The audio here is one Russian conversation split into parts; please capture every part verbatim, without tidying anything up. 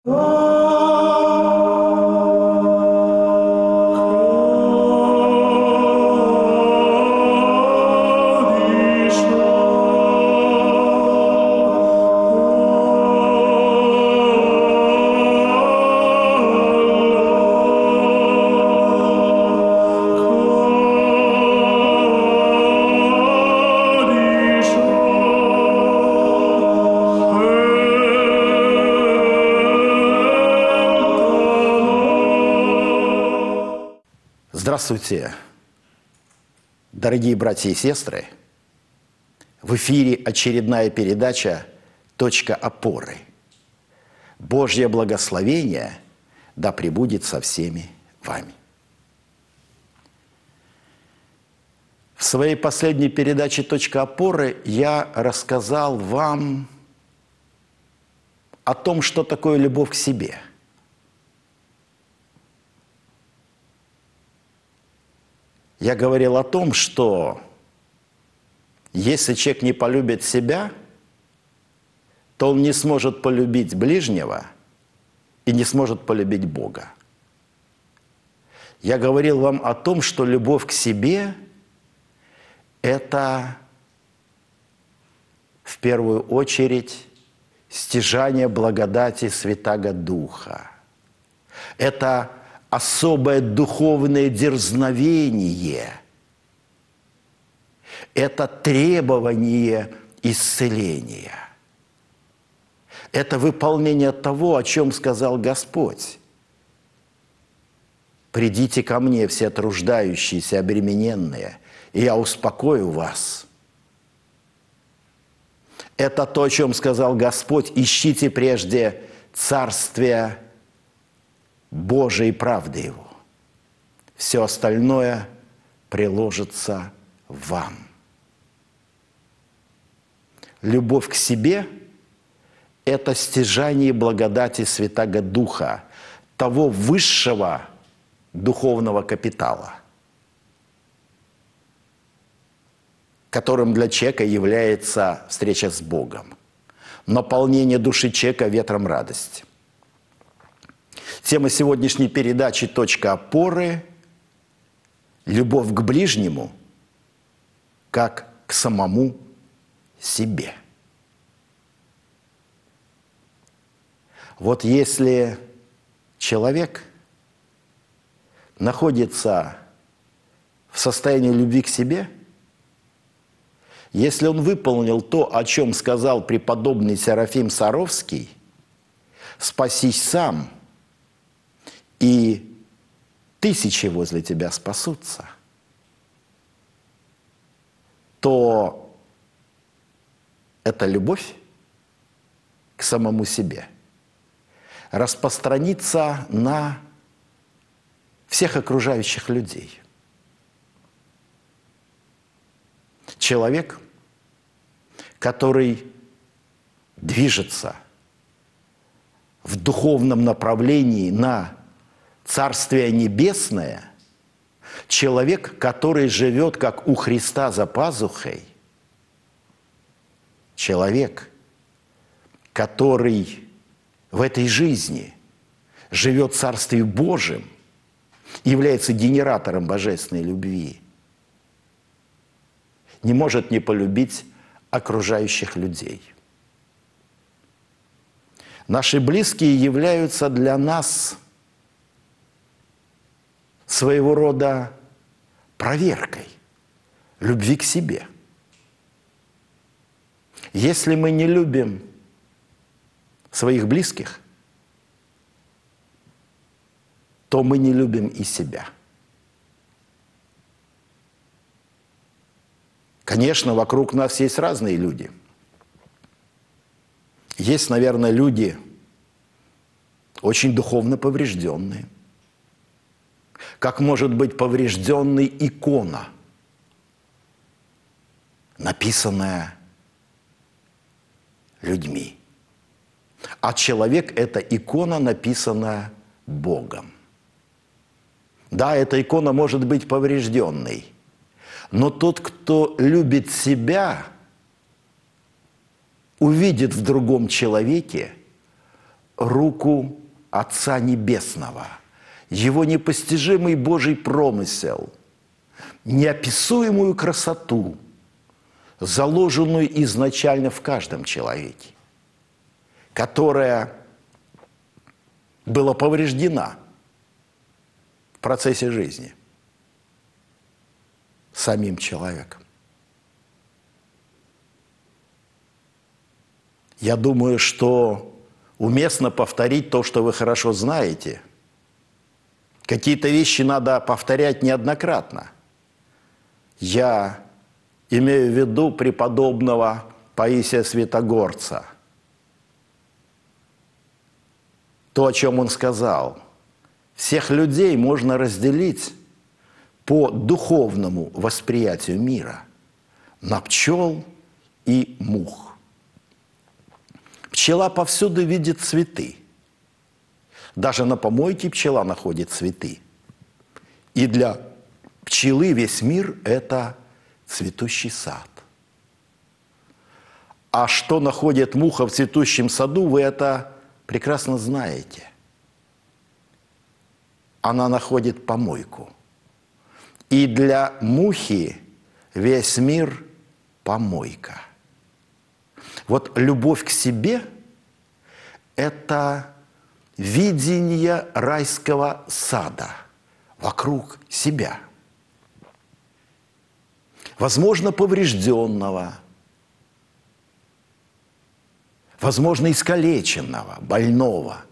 Здравствуйте, дорогие братья и сестры! В эфире очередная передача «Точка опоры». Божье благословение да пребудет со всеми вами. В своей последней передаче «Точка опоры» я рассказал вам о том, что такое любовь к себе – Я говорил о том, что если человек не полюбит себя, то он не сможет полюбить ближнего и не сможет полюбить Бога. Я говорил вам о том, что любовь к себе – это в первую очередь стяжание благодати Святаго Духа. Это особое духовное дерзновение – это требование исцеления. Это выполнение того, о чем сказал Господь. «Придите ко мне, все труждающиеся, обремененные, и я успокою вас». Это то, о чем сказал Господь: «Ищите прежде Царствия Божией правды Его. Все остальное приложится вам». Любовь к себе – это стяжание благодати Святаго Духа, того высшего духовного капитала, которым для человека является встреча с Богом, наполнение души человека ветром радости. Тема сегодняшней передачи «Точка опоры» – любовь к ближнему, как к самому себе. Вот если человек находится в состоянии любви к себе, если он выполнил то, о чем сказал преподобный Серафим Саровский: «Спасись сам, и тысячи возле тебя спасутся», то эта любовь к самому себе распространится на всех окружающих людей. Человек, который движется в духовном направлении на Царствие Небесное, человек, который живет, как у Христа за пазухой, человек, который в этой жизни живет в Царстве Божьем, является генератором божественной любви, не может не полюбить окружающих людей. Наши близкие являются для нас своего рода проверкой любви к себе. Если мы не любим своих близких, то мы не любим и себя. Конечно, вокруг нас есть разные люди. Есть, наверное, люди очень духовно поврежденные. Как может быть поврежденной икона, написанная людьми? А человек – это икона, написанная Богом. Да, эта икона может быть поврежденной, но тот, кто любит себя, увидит в другом человеке руку Отца Небесного, Его непостижимый Божий промысел, неописуемую красоту, заложенную изначально в каждом человеке, которая была повреждена в процессе жизни самим человеком. Я думаю, что уместно повторить то, что вы хорошо знаете. Какие-то вещи надо повторять неоднократно. Я имею в виду преподобного Паисия Святогорца. То, о чем он сказал. Всех людей можно разделить по духовному восприятию мира на пчел и мух. Пчела повсюду видит цветы. Даже на помойке пчела находит цветы. И для пчелы весь мир – это цветущий сад. А что находит муха в цветущем саду, вы это прекрасно знаете. Она находит помойку. И для мухи весь мир – помойка. Вот любовь к себе – это видение райского сада вокруг себя. Возможно, поврежденного, возможно, искалеченного, больного,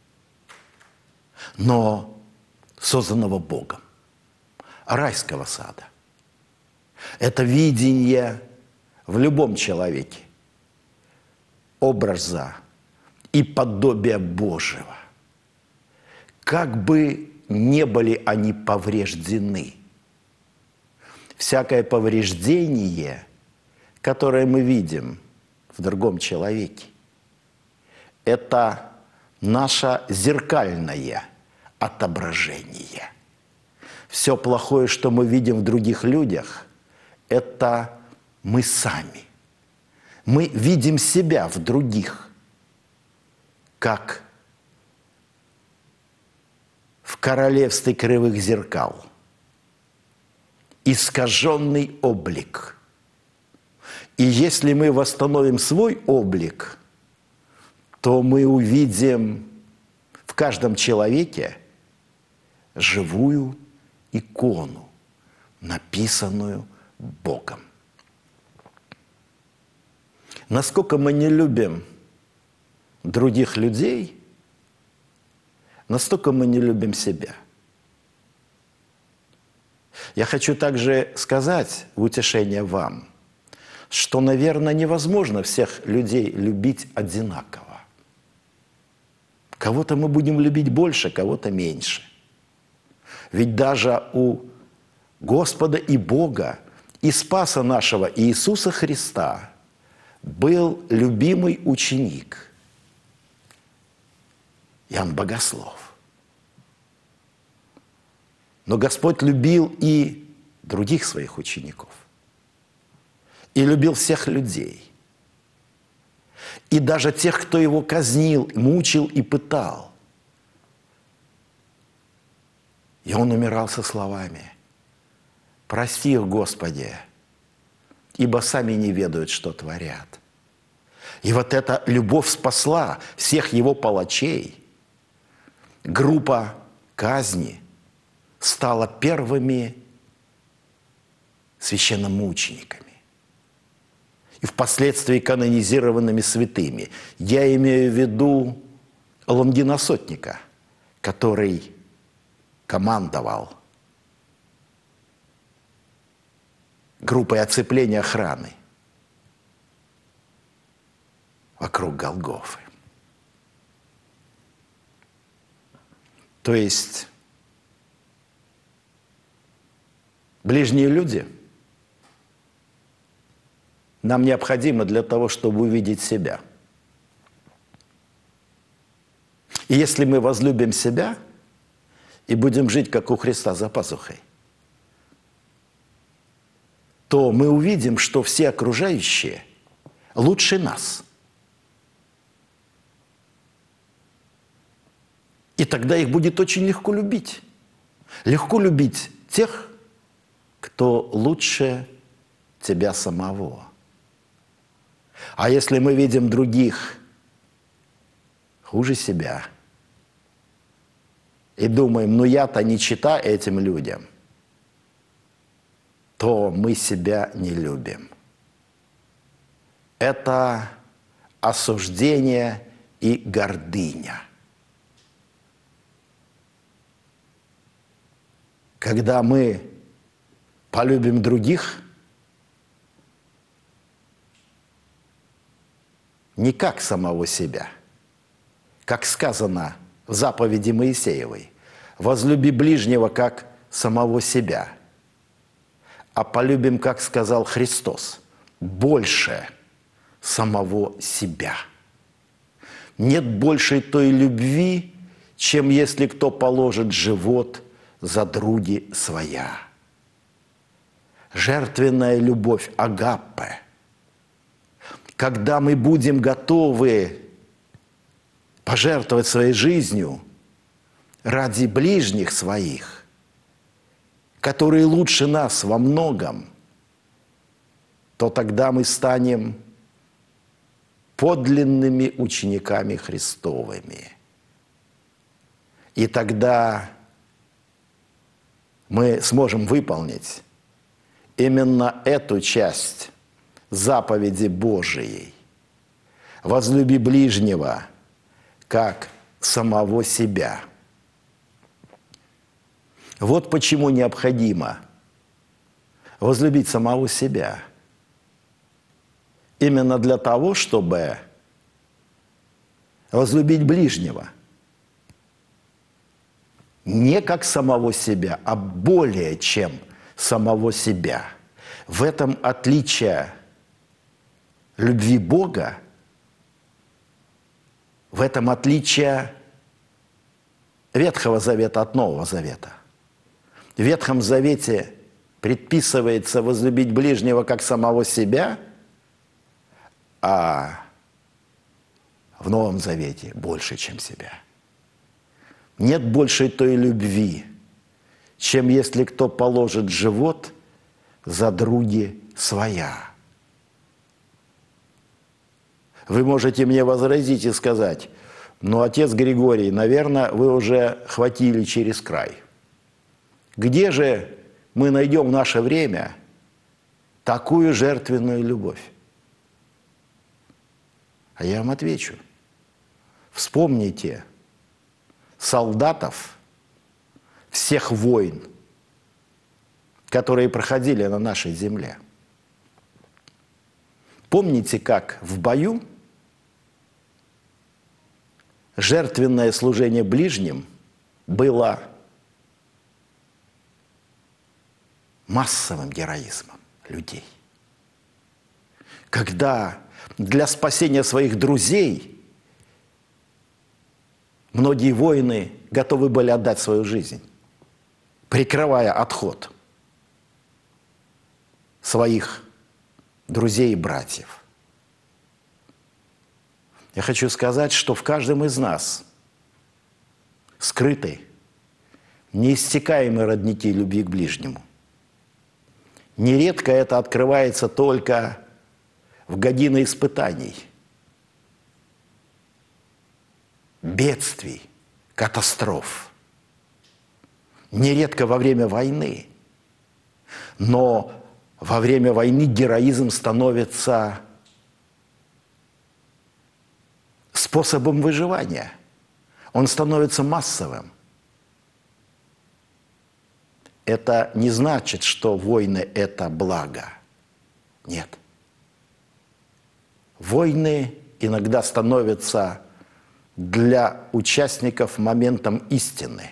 но созданного Богом, райского сада. Это видение в любом человеке образа и подобия Божьего. Как бы не были они повреждены. Всякое повреждение, которое мы видим в другом человеке, это наше зеркальное отображение. Все плохое, что мы видим в других людях, это мы сами. Мы видим себя в других, как в королевстве кривых зеркал. Искаженный облик. И если мы восстановим свой облик, то мы увидим в каждом человеке живую икону, написанную Богом. Насколько мы не любим других людей, настолько мы не любим себя. Я хочу также сказать в утешение вам, что, наверное, невозможно всех людей любить одинаково. Кого-то мы будем любить больше, кого-то меньше. Ведь даже у Господа и Бога, и Спаса нашего Иисуса Христа был любимый ученик Иоанн Богослов. Но Господь любил и других своих учеников. И любил всех людей. И даже тех, кто его казнил, мучил и пытал. И он умирал со словами: «Прости их, Господи, ибо сами не ведают, что творят». И вот эта любовь спасла всех его палачей. Группа казни стала первыми священномучениками и впоследствии канонизированными святыми. Я имею в виду Лонгина Сотника, который командовал группой оцепления охраны вокруг Голгофы. То есть ближние люди нам необходимы для того, чтобы увидеть себя. И если мы возлюбим себя и будем жить, как у Христа, за пазухой, то мы увидим, что все окружающие лучше нас. И тогда их будет очень легко любить. Легко любить тех, кто лучше тебя самого. А если мы видим других хуже себя и думаем, ну я-то не чита этим людям, то мы себя не любим. Это осуждение и гордыня. Когда мы полюбим других, не как самого себя, как сказано в заповеди Моисеевой, возлюби ближнего как самого себя, а полюбим, как сказал Христос, больше самого себя. Нет большей той любви, чем если кто положит живот за други своя. Жертвенная любовь, агаппе. Когда мы будем готовы пожертвовать своей жизнью ради ближних своих, которые лучше нас во многом, то тогда мы станем подлинными учениками Христовыми. И тогда мы сможем выполнить именно эту часть заповеди Божией. Возлюби ближнего, как самого себя. Вот почему необходимо возлюбить самого себя. Именно для того, чтобы возлюбить ближнего. Не как самого себя, а более чем самого себя. В этом отличие любви Бога, в этом отличие Ветхого Завета от Нового Завета. В Ветхом Завете предписывается возлюбить ближнего как самого себя, а в Новом Завете больше, чем себя. Нет большей той любви, чем если кто положит живот за други своя. Вы можете мне возразить и сказать, ну, отец Григорий, наверное, вы уже хватили через край. Где же мы найдем в наше время такую жертвенную любовь? А я вам отвечу. Вспомните солдатов всех войн, которые проходили на нашей земле. Помните, как в бою жертвенное служение ближним было массовым героизмом людей. Когда для спасения своих друзей многие воины готовы были отдать свою жизнь, прикрывая отход своих друзей и братьев. Я хочу сказать, что в каждом из нас скрыты неиссякаемые родники любви к ближнему. Нередко это открывается только в годины испытаний, бедствий, катастроф. Нередко во время войны. Но во время войны героизм становится способом выживания. Он становится массовым. Это не значит, что войны – это благо. Нет. Войны иногда становятся для участников моментом истины.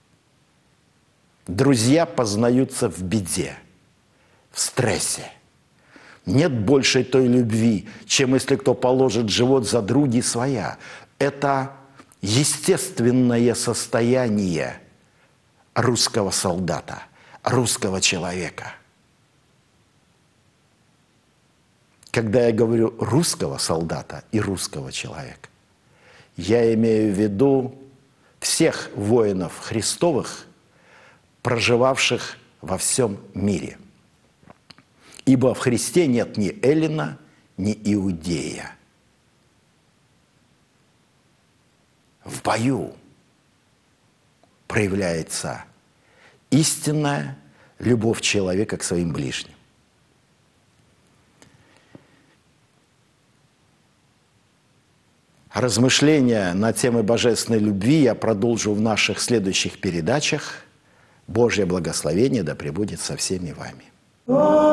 Друзья познаются в беде, в стрессе. Нет большей той любви, чем если кто положит живот за други своя. Это естественное состояние русского солдата, русского человека. Когда я говорю русского солдата и русского человека, я имею в виду всех воинов Христовых, проживавших во всем мире. Ибо в Христе нет ни эллина, ни иудея. В бою проявляется истинная любовь человека к своим ближним. Размышления на темы божественной любви я продолжу в наших следующих передачах. Божье благословение да пребудет со всеми вами.